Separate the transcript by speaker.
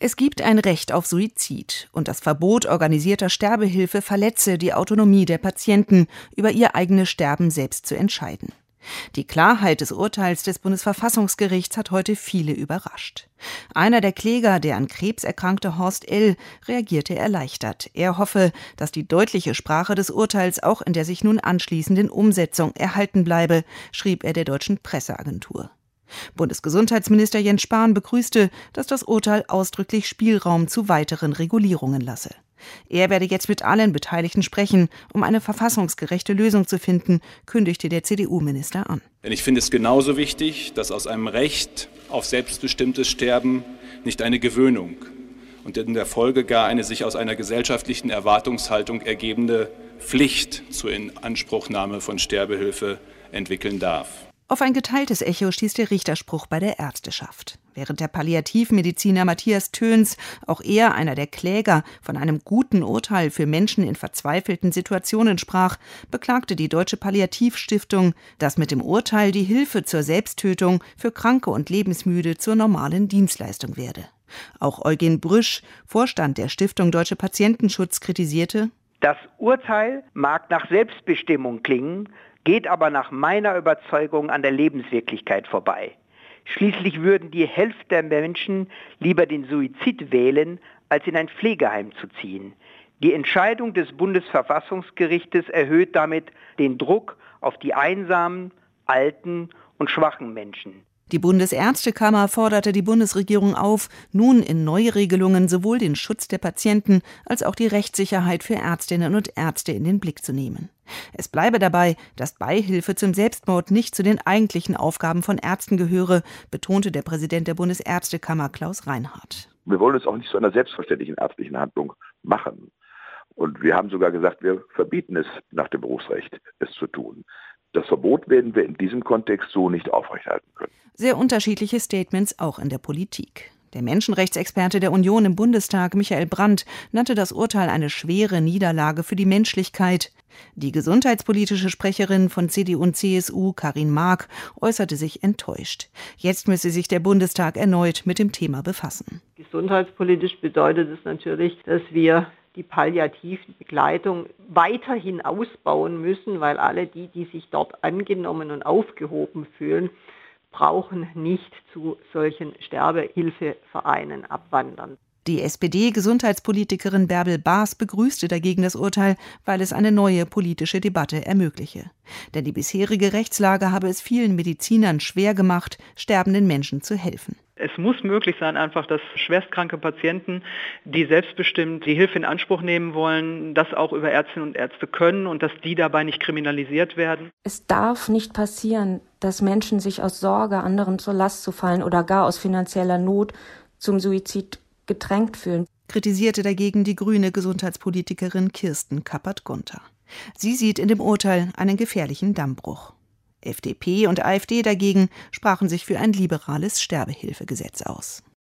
Speaker 1: Es gibt ein Recht auf Suizid und das Verbot organisierter Sterbehilfe verletze die Autonomie der Patienten, über ihr eigenes Sterben selbst zu entscheiden. Die Klarheit des Urteils des Bundesverfassungsgerichts hat heute viele überrascht. Einer der Kläger, der an Krebs erkrankte Horst L., reagierte erleichtert. Er hoffe, dass die deutliche Sprache des Urteils auch in der sich nun anschließenden Umsetzung erhalten bleibe, schrieb er der Deutschen Presseagentur. Bundesgesundheitsminister Jens Spahn begrüßte, dass das Urteil ausdrücklich Spielraum zu weiteren Regulierungen lasse. Er werde jetzt mit allen Beteiligten sprechen, um eine verfassungsgerechte Lösung zu finden, kündigte der CDU-Minister an.
Speaker 2: Denn ich finde es genauso wichtig, dass aus einem Recht auf selbstbestimmtes Sterben nicht eine Gewöhnung und in der Folge gar eine sich aus einer gesellschaftlichen Erwartungshaltung ergebende Pflicht zur Inanspruchnahme von Sterbehilfe entwickeln darf.
Speaker 1: Auf ein geteiltes Echo stieß der Richterspruch bei der Ärzteschaft. Während der Palliativmediziner Matthias Töns, auch er einer der Kläger, von einem guten Urteil für Menschen in verzweifelten Situationen sprach, beklagte die Deutsche Palliativstiftung, dass mit dem Urteil die Hilfe zur Selbsttötung für Kranke und Lebensmüde zur normalen Dienstleistung werde. Auch Eugen Brüsch, Vorstand der Stiftung Deutsche Patientenschutz, kritisierte:
Speaker 3: Das Urteil mag nach Selbstbestimmung klingen, geht aber nach meiner Überzeugung an der Lebenswirklichkeit vorbei. Schließlich würden die Hälfte der Menschen lieber den Suizid wählen, als in ein Pflegeheim zu ziehen. Die Entscheidung des Bundesverfassungsgerichtes erhöht damit den Druck auf die einsamen, alten und schwachen Menschen.
Speaker 1: Die Bundesärztekammer forderte die Bundesregierung auf, nun in neue Regelungen sowohl den Schutz der Patienten als auch die Rechtssicherheit für Ärztinnen und Ärzte in den Blick zu nehmen. Es bleibe dabei, dass Beihilfe zum Selbstmord nicht zu den eigentlichen Aufgaben von Ärzten gehöre, betonte der Präsident der Bundesärztekammer Klaus Reinhardt.
Speaker 4: Wir wollen es auch nicht zu einer selbstverständlichen ärztlichen Handlung machen. Und wir haben sogar gesagt, wir verbieten es nach dem Berufsrecht, es zu tun. Das Verbot werden wir in diesem Kontext so nicht aufrechterhalten können.
Speaker 1: Sehr unterschiedliche Statements auch in der Politik. Der Menschenrechtsexperte der Union im Bundestag, Michael Brandt, nannte das Urteil eine schwere Niederlage für die Menschlichkeit. Die gesundheitspolitische Sprecherin von CDU und CSU, Karin Mark, äußerte sich enttäuscht. Jetzt müsse sich der Bundestag erneut mit dem Thema befassen.
Speaker 5: Gesundheitspolitisch bedeutet es natürlich, dass wir die Palliativbegleitung weiterhin ausbauen müssen, weil alle die sich dort angenommen und aufgehoben fühlen, brauchen nicht zu solchen Sterbehilfevereinen abwandern.
Speaker 1: Die SPD-Gesundheitspolitikerin Bärbel Baas begrüßte dagegen das Urteil, weil es eine neue politische Debatte ermögliche. Denn die bisherige Rechtslage habe es vielen Medizinern schwer gemacht, sterbenden Menschen zu helfen.
Speaker 6: Es muss möglich sein, einfach, dass schwerstkranke Patienten, die selbstbestimmt die Hilfe in Anspruch nehmen wollen, das auch über Ärztinnen und Ärzte können und dass die dabei nicht kriminalisiert werden.
Speaker 7: Es darf nicht passieren, dass Menschen sich aus Sorge, anderen zur Last zu fallen oder gar aus finanzieller Not zum Suizid gedrängt fühlen,
Speaker 1: kritisierte dagegen die grüne Gesundheitspolitikerin Kirsten Kappert-Gunther. Sie sieht in dem Urteil einen gefährlichen Dammbruch. FDP und AfD dagegen sprachen sich für ein liberales Sterbehilfegesetz aus.